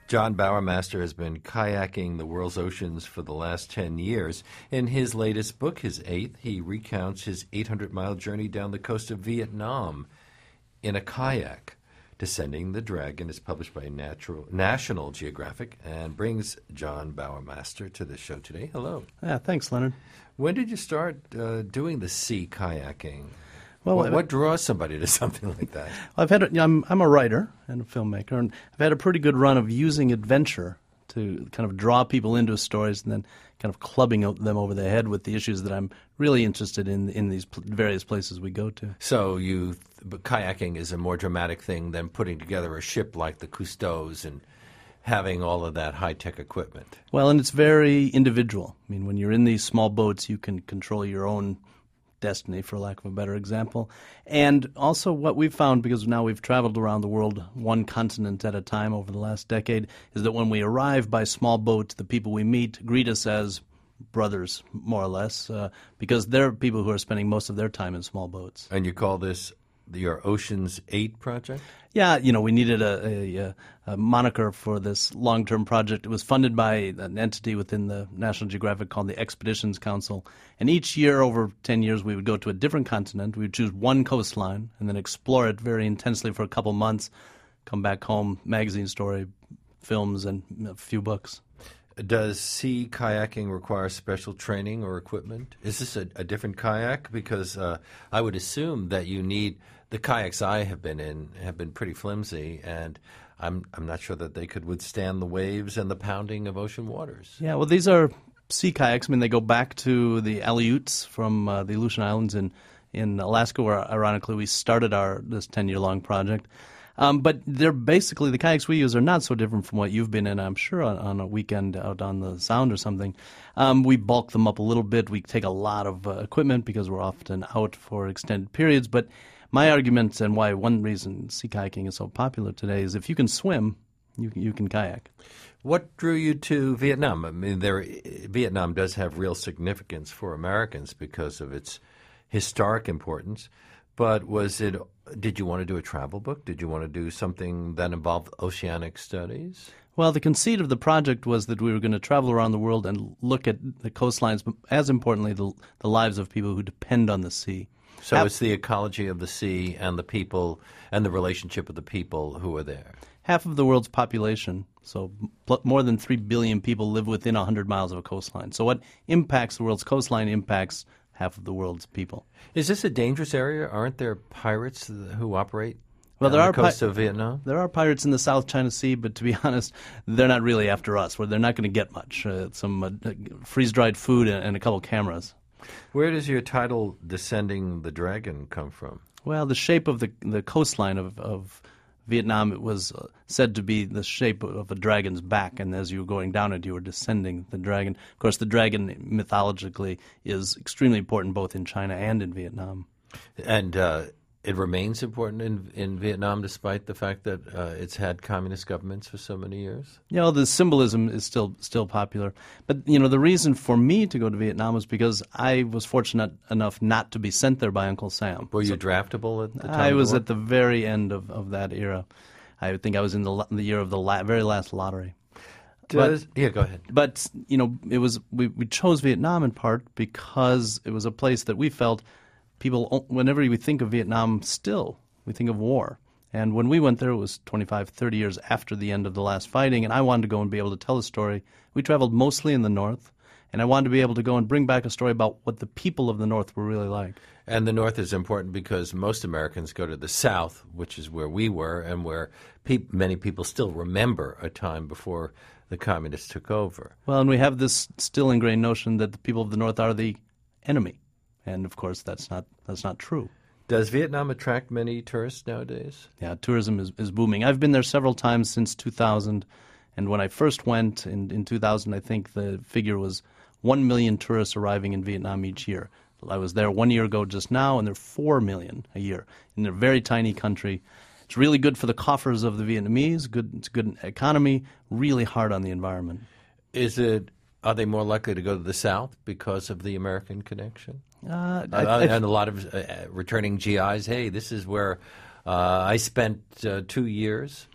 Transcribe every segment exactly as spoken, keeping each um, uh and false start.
John Bowermaster has been kayaking the world's oceans for the last ten years. In his latest book, his eighth, he recounts his eight hundred mile journey down the coast of Vietnam in a kayak. Descending the Dragon is published by Natural, National Geographic and brings John Bowermaster to the show today. Hello. Yeah, thanks, Leonard. When did you start uh, doing the sea kayaking? Well, what, what draws somebody to something like that? I've had a, I'm I'm a writer and a filmmaker, and I've had a pretty good run of using adventure to kind of draw people into stories and then kind of clubbing them over the head with the issues that I'm really interested in in these pl- various places we go to. So you, but kayaking is a more dramatic thing than putting together a ship like the Cousteau's and having all of that high-tech equipment. Well, and it's very individual. I mean, when you're in these small boats, you can control your own destiny, for lack of a better example. And also what we've found, because now we've traveled around the world one continent at a time over the last decade, is that when we arrive by small boat, the people we meet greet us as brothers, more or less, uh, because they're people who are spending most of their time in small boats. And you call this your Ocean's Eight project? Yeah, you know, we needed a, a, a moniker for this long-term project. It was funded by an entity within the National Geographic called the Expeditions Council. And each year, over ten years, we would go to a different continent. We would choose one coastline and then explore it very intensely for a couple months, come back home, magazine story, films, and a few books. Does sea kayaking require special training or equipment? Is this a, a different kayak? Because uh, I would assume that you need – the kayaks I have been in have been pretty flimsy, and I'm I'm not sure that they could withstand the waves and the pounding of ocean waters. Yeah, well, these are sea kayaks. I mean, they go back to the Aleuts from uh, the Aleutian Islands in, in Alaska, where, ironically, we started our this ten-year-long project. Um, but they're basically, the kayaks we use are not so different from what you've been in, I'm sure, on, on a weekend out on the Sound or something. Um, we bulk them up a little bit. We take a lot of uh, equipment because we're often out for extended periods. But my argument, and why one reason sea kayaking is so popular today, is if you can swim, you, you can kayak. What drew you to Vietnam? I mean, there, Vietnam does have real significance for Americans because of its historic importance. But was it? Did you want to do a travel book? Did you want to do something that involved oceanic studies? Well, the conceit of the project was that we were going to travel around the world and look at the coastlines, but as importantly, the, the lives of people who depend on the sea. So Half, it's the ecology of the sea and the people and the relationship of the people who are there. Half of the world's population, so pl- more than three billion people, live within one hundred miles of a coastline. So what impacts the world's coastline impacts half of the world's people. Is this a dangerous area? Aren't there pirates who operate well, there on are the coast pi- of Vietnam? There are pirates in the South China Sea, but to be honest, they're not really after us. Where they're not going to get much. Uh, some uh, freeze-dried food and, and a couple cameras. Where does your title, Descending the Dragon, come from? Well, the shape of the the coastline of, of Vietnam, it was uh, said to be the shape of a dragon's back, and as you were going down it, you were descending the dragon. Of course, the dragon mythologically is extremely important both in China and in Vietnam. And uh, it remains important in in Vietnam despite the fact that uh, it's had communist governments for so many years? You know, the symbolism is still still popular. But, you know, the reason for me to go to Vietnam was because I was fortunate enough not to be sent there by Uncle Sam. Were you so draftable at the time? I of was the war? at the very end of, of that era. I think I was in the, the year of the la- very last lottery. Does, but, yeah, go ahead. But, you know, it was we, we chose Vietnam in part because it was a place that we felt people, whenever we think of Vietnam still, we think of war. And when we went there, it was twenty-five, thirty years after the end of the last fighting, and I wanted to go and be able to tell a story. We traveled mostly in the North, and I wanted to be able to go and bring back a story about what the people of the North were really like. And the North is important because most Americans go to the South, which is where we were and where pe- many people still remember a time before the communists took over. Well, and we have this still ingrained notion that the people of the North are the enemy. And, of course, that's not that's not true. Does Vietnam attract many tourists nowadays? Yeah, tourism is, is booming. I've been there several times since two thousand, and when I first went in, in two thousand, I think the figure was one million tourists arriving in Vietnam each year. I was there one year ago just now, and there are four million a year in a very tiny country. It's really good for the coffers of the Vietnamese, good, it's a good economy, really hard on the environment. Is it? Are they more likely to go to the South because of the American connection? Uh, I, uh, I, and a lot of uh, returning G Is, hey, this is where uh, I spent uh, two years.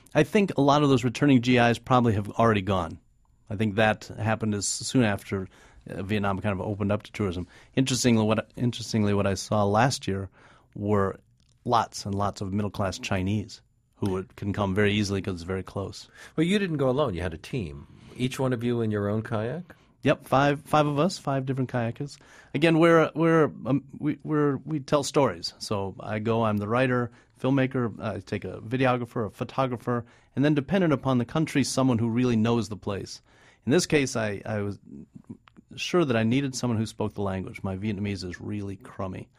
I think a lot of those returning G Is probably have already gone. I think that happened as soon after uh, Vietnam kind of opened up to tourism. Interestingly, what interestingly what I saw last year were lots and lots of middle-class Chinese who would, can come very easily because it's very close. Well, you didn't go alone. You had a team. Each one of you in your own kayak? Yep, five five of us, five different kayakers. Again, we're we're um, we we're, we tell stories. So I go. I'm the writer, filmmaker. I take a videographer, a photographer, and then dependent upon the country, someone who really knows the place. In this case, I, I was sure that I needed someone who spoke the language. My Vietnamese is really crummy,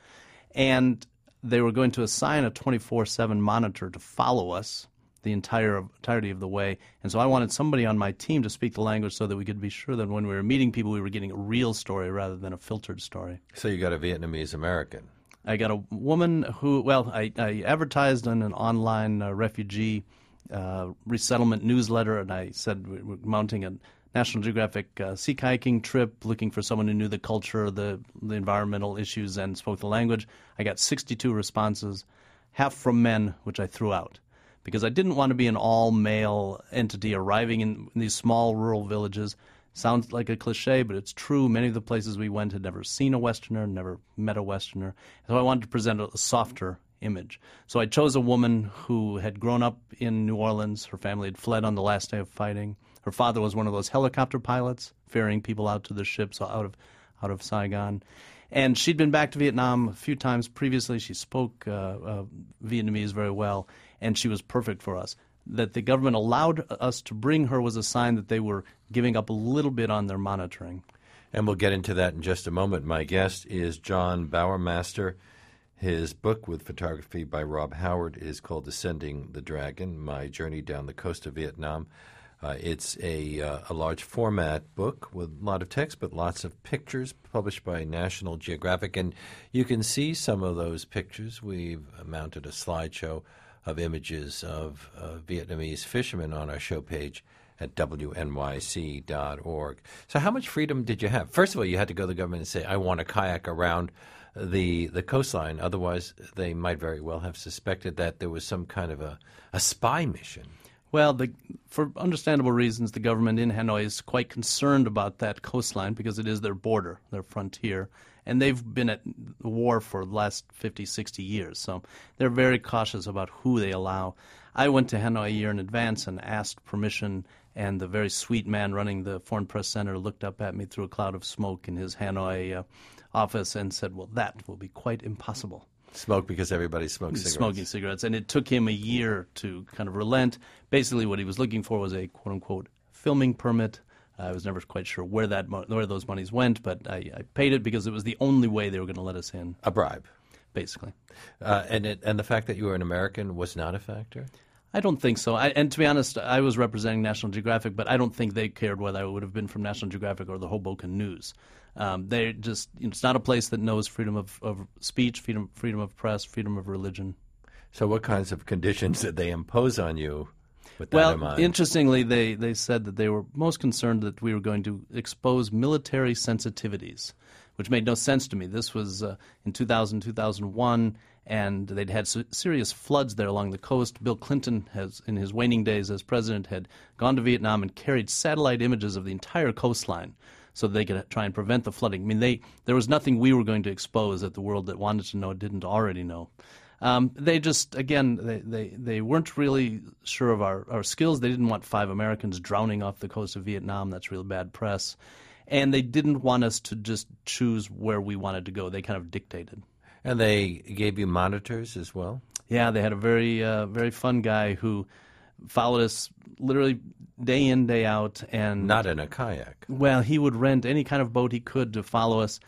and they were going to assign a twenty-four seven monitor to follow us the entire entirety of the way. And so I wanted somebody on my team to speak the language so that we could be sure that when we were meeting people, we were getting a real story rather than a filtered story. So you got a Vietnamese American. I got a woman who, well, I, I advertised on an online uh, refugee uh, resettlement newsletter, and I said we we're mounting a National Geographic uh, sea kayaking trip, looking for someone who knew the culture, the, the environmental issues, and spoke the language. I got sixty-two responses, half from men, which I threw out, because I didn't want to be an all-male entity arriving in, in these small rural villages. Sounds like a cliche, but it's true. Many of the places we went had never seen a Westerner, never met a Westerner. So I wanted to present a, a softer image. So I chose a woman who had grown up in New Orleans. Her family had fled on the last day of fighting. Her father was one of those helicopter pilots ferrying people out to the ships out of out of Saigon. And she'd been back to Vietnam a few times previously. She spoke uh, uh, Vietnamese very well, and she was perfect for us. That the government allowed us to bring her was a sign that they were giving up a little bit on their monitoring. And we'll get into that in just a moment. My guest is John Bowermaster. His book with photography by Rob Howard is called Descending the Dragon, My Journey Down the Coast of Vietnam. Uh, it's a, uh, a large format book with a lot of text, but lots of pictures, published by National Geographic. And you can see some of those pictures. We've mounted a slideshow of images of uh, Vietnamese fishermen on our show page at W N Y C dot org. So how much freedom did you have? First of all, you had to go to the government and say, I want to kayak around the the coastline. Otherwise, they might very well have suspected that there was some kind of a, a spy mission. Well, the, for understandable reasons, the government in Hanoi is quite concerned about that coastline because it is their border, their frontier, and they've been at war for the last fifty, sixty years, so they're very cautious about who they allow. I went to Hanoi a year in advance and asked permission, and the very sweet man running the Foreign Press Center looked up at me through a cloud of smoke in his Hanoi uh, office and said, well, that will be quite impossible. Smoke because everybody smokes cigarettes. Smoking cigarettes. And it took him a year to kind of relent. Basically what he was looking for was a quote-unquote filming permit. Uh, I was never quite sure where that mo- where those monies went, but I, I paid it because it was the only way they were going to let us in. A bribe. Basically. Uh, and it, and the fact that you were an American was not a factor? I don't think so. I, and to be honest, I was representing National Geographic, but I don't think they cared whether I would have been from National Geographic or the Hoboken News. Um, they just you know, it's not a place that knows freedom of, of speech, freedom freedom of press, freedom of religion. So what kinds of conditions did they impose on you with that well, in mind? Interestingly, they, they said that they were most concerned that we were going to expose military sensitivities, which made no sense to me. This was uh, in two thousand, two thousand one, and they'd had se- serious floods there along the coast. Bill Clinton, has, in his waning days as president, had gone to Vietnam and carried satellite images of the entire coastline so they could try and prevent the flooding. I mean, they there was nothing we were going to expose that the world that wanted to know didn't already know. Um, they just, again, they, they, they weren't really sure of our, our skills. They didn't want five Americans drowning off the coast of Vietnam. That's real bad press. And they didn't want us to just choose where we wanted to go. They kind of dictated. And they gave you monitors as well? Yeah, they had a very, uh, very fun guy who followed us literally day in, day out. And not in a kayak. Well, he would rent any kind of boat he could to follow us.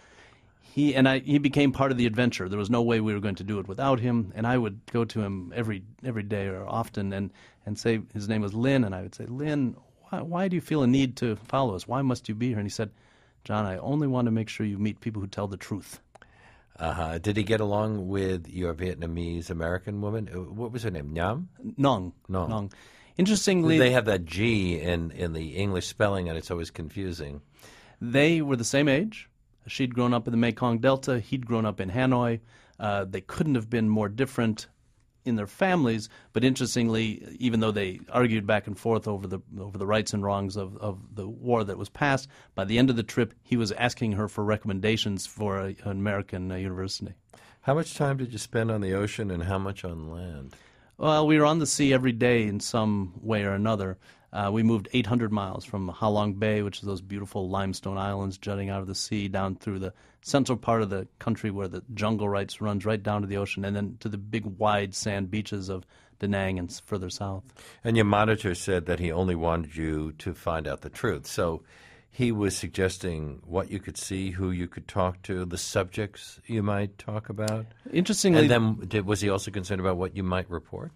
He and I, he became part of the adventure. There was no way we were going to do it without him. And I would go to him every every day or often and, and say, his name was Lynn, and I would say, Lynn, why, why do you feel a need to follow us? Why must you be here? And he said, John, I only want to make sure you meet people who tell the truth. Uh-huh. Did he get along with your Vietnamese American woman? What was her name? Nham? Nong. Nong. Nong. Interestingly, they have that G in, in the English spelling, and it's always confusing. They were the same age. She'd grown up in the Mekong Delta. He'd grown up in Hanoi. Uh, they couldn't have been more different. in their families. But interestingly, even though they argued back and forth over the over the rights and wrongs of, of the war that was passed, by the end of the trip, he was asking her for recommendations for a, an American uh, university. How much time did you spend on the ocean and how much on land? Well, we were on the sea every day in some way or another. Uh, we moved eight hundred miles from Ha Long Bay, which is those beautiful limestone islands jutting out of the sea, down through the central part of the country where the jungle rights runs right down to the ocean, and then to the big wide sand beaches of Da Nang and further south. And your monitor said that he only wanted you to find out the truth. So he was suggesting what you could see, who you could talk to, the subjects you might talk about. Interestingly, and then did, was he also concerned about what you might report?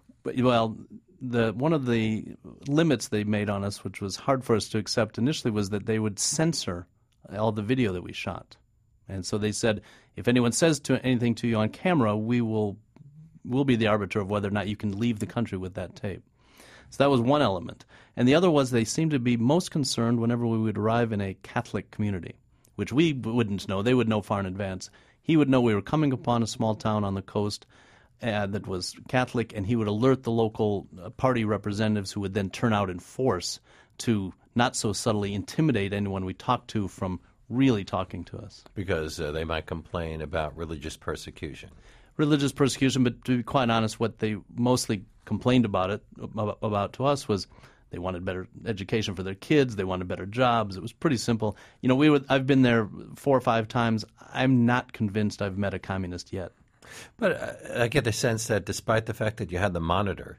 Well, the one of the limits they made on us, which was hard for us to accept initially, was that they would censor all the video that we shot. And so they said, if anyone says to anything to you on camera, we will we'll be the arbiter of whether or not you can leave the country with that tape. So that was one element. And the other was they seemed to be most concerned whenever we would arrive in a Catholic community, which we wouldn't know. They would know far in advance. He would know we were coming upon a small town on the coast uh, that was Catholic, and he would alert the local uh, party representatives who would then turn out in force to not so subtly intimidate anyone we talked to from really talking to us. Because uh, they might complain about religious persecution. Religious persecution, but to be quite honest, what they mostly complained about it about to us was they wanted better education for their kids, they wanted better jobs. It was pretty simple. You know, we were, I've been there four or five times. I'm not convinced I've met a communist yet. But uh, I get the sense that despite the fact that you had the monitor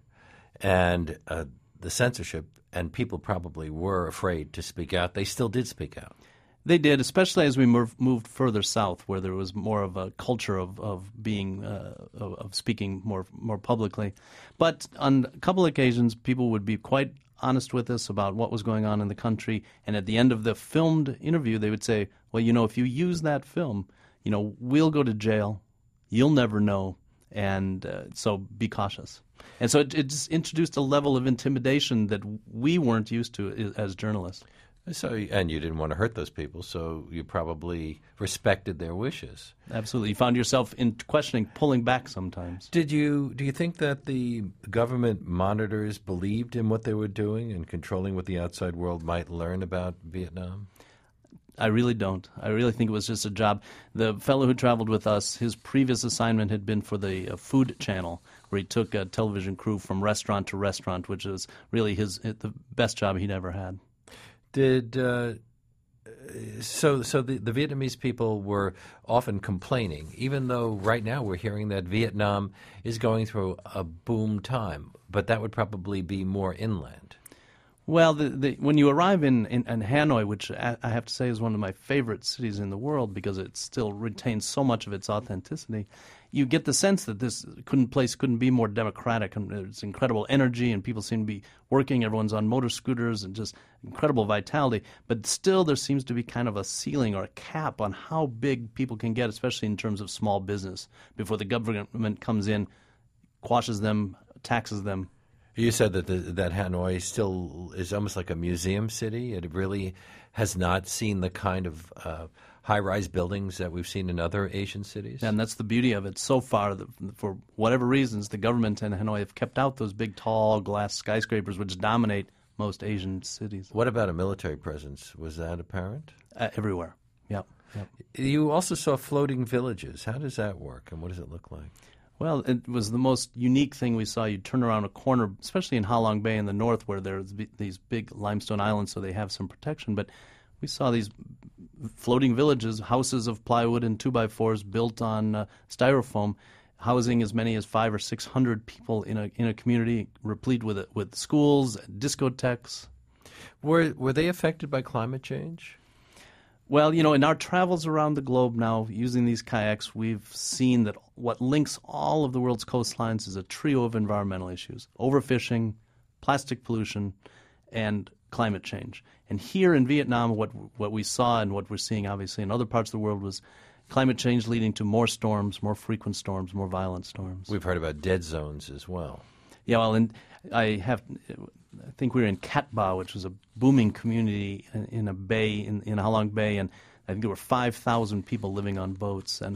and uh, the censorship, and people probably were afraid to speak out, they still did speak out. They did, especially as we moved, moved further south, where there was more of a culture of of being uh, of, of speaking more more publicly. But on a couple of occasions, people would be quite honest with us about what was going on in the country. And at the end of the filmed interview, they would say, "Well, you know, if you use that film, you know, we'll go to jail. You'll never know, and uh, so be cautious." And so it, it just introduced a level of intimidation that we weren't used to as journalists. So, and you didn't want to hurt those people, so you probably respected their wishes. Absolutely. You found yourself in questioning, pulling back sometimes. Did you? Do you think that the government monitors believed in what they were doing and controlling what the outside world might learn about Vietnam? I really don't. I really think it was just a job. The fellow who traveled with us, his previous assignment had been for the uh, Food Channel, where he took a television crew from restaurant to restaurant, which was really his the best job he'd ever had. Did uh, so? So the, the Vietnamese people were often complaining, even though right now we're hearing that Vietnam is going through a boom time, but that would probably be more inland. Well, the, the, when you arrive in, in, in Hanoi, which I, I have to say is one of my favorite cities in the world because it still retains so much of its authenticity, you get the sense that this couldn't place couldn't be more democratic. And there's incredible energy, and people seem to be working. Everyone's on motor scooters, and just incredible vitality. But still, there seems to be kind of a ceiling or a cap on how big people can get, especially in terms of small business, before the government comes in, quashes them, taxes them. You said that the, that Hanoi still is almost like a museum city. It really has not seen the kind of uh, high-rise buildings that we've seen in other Asian cities. And that's the beauty of it. So far, the, for whatever reasons, the government in Hanoi have kept out those big, tall glass skyscrapers which dominate most Asian cities. What about a military presence? Was that apparent? Uh, everywhere. Yep. Yep. You also saw floating villages. How does that work, and what does it look like? Well, it was the most unique thing we saw. You'd turn around a corner, especially in Ha Long Bay in the north, where there's these big limestone islands, so they have some protection. But we saw these floating villages, houses of plywood and two by fours built on uh, styrofoam, housing as many as five or six hundred people in a in a community replete with with schools, discotheques. Were were they affected by climate change? Well, you know, in our travels around the globe now, using these kayaks, we've seen that what links all of the world's coastlines is a trio of environmental issues: overfishing, plastic pollution, and climate change. And here in Vietnam, what what we saw and what we're seeing, obviously, in other parts of the world was climate change leading to more storms, more frequent storms, more violent storms. We've heard about dead zones as well. Yeah, well, and I have, I think we were in Cat Ba, which was a booming community in, in a bay, in, in Ha Long Bay, and I think there were five thousand people living on boats. And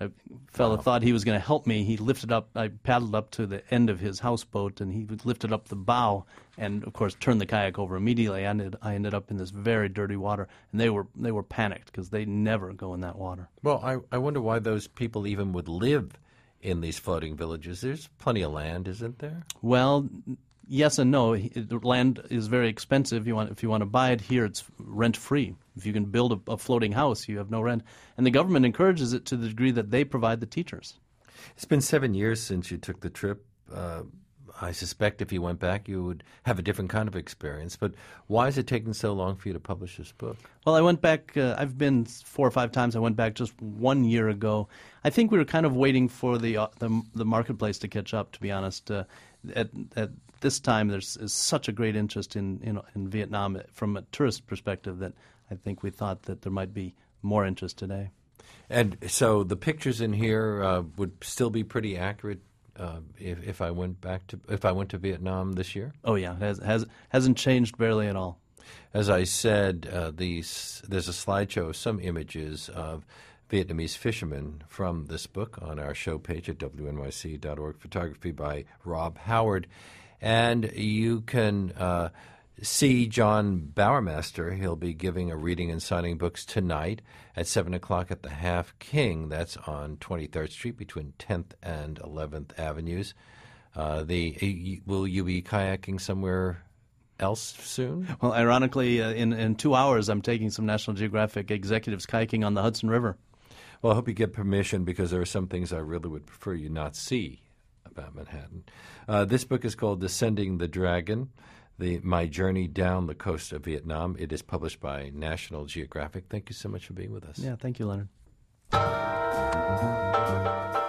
a fella Wow. thought he was going to help me. He lifted up, I paddled up to the end of his houseboat, and he lifted up the bow and, of course, turned the kayak over immediately. I ended, I ended up in this very dirty water, and they were they were panicked because they never go in that water. Well, I, I wonder why those people even would live in these floating villages. There's plenty of land, isn't there? Well, yes and no. The land is very expensive. You want if you want to buy it here, it's rent free. If you can build a, a floating house, you have no rent, and the government encourages it to the degree that they provide the teachers. It's been seven years since you took the trip. Uh, I suspect if you went back, you would have a different kind of experience. But why is it taking so long for you to publish this book? Well, I went back. Uh, I've been four or five times. I went back just one year ago. I think we were kind of waiting for the uh, the, the marketplace to catch up. To be honest, uh, at at this time, there's is such a great interest in, in in Vietnam from a tourist perspective that I think we thought that there might be more interest today. And so the pictures in here uh, would still be pretty accurate uh, if, if I went back to if I went to Vietnam this year. Oh yeah, it has, has hasn't changed barely at all. As I said, uh, these there's a slideshow of some images of Vietnamese fishermen from this book on our show page at W N Y C dot org. Photography by Rob Howard, and you can uh, see John Bowermaster. He'll be giving a reading and signing books tonight at seven o'clock at the Half King. That's on twenty-third Street between tenth and eleventh Avenues. Uh, the will you be kayaking somewhere else soon? Well, ironically, uh, in in two hours, I'm taking some National Geographic executives kayaking on the Hudson River. Well, I hope you get permission because there are some things I really would prefer you not see about Manhattan. Uh, this book is called Descending the Dragon, the My Journey Down the Coast of Vietnam. It is published by National Geographic. Thank you so much for being with us. Yeah, thank you, Leonard.